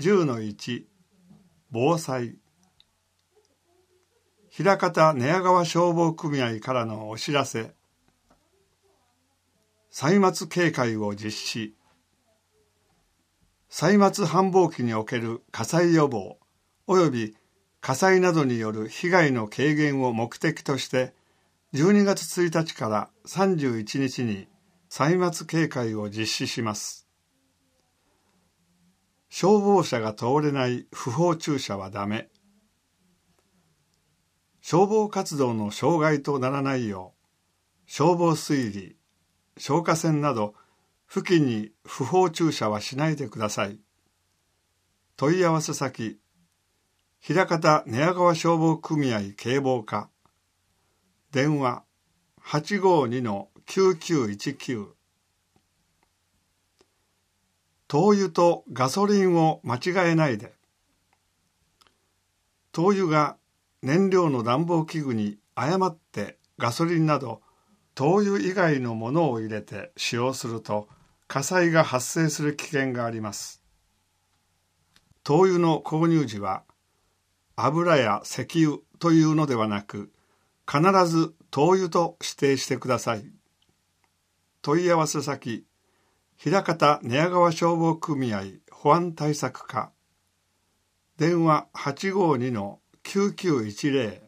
10-1 防災。枚方寝屋川消防組合からのお知らせ。歳末警戒を実施。歳末繁忙期における火災予防及び火災などによる被害の軽減を目的として12月1日から31日に歳末警戒を実施します。消防車が通れない不法駐車はダメ。消防活動の障害とならないよう、消防水理、消火栓など付近に不法駐車はしないでください。問い合わせ先、枚方寝屋川消防組合警防課。電話 852-9919。灯油とガソリンを間違えないで。灯油が燃料の暖房器具に誤ってガソリンなど灯油以外のものを入れて使用すると火災が発生する危険があります。灯油の購入時は油や石油というのではなく必ず灯油と指定してください。問い合わせ先、枚方寝屋川消防組合保安対策課。電話 852-9910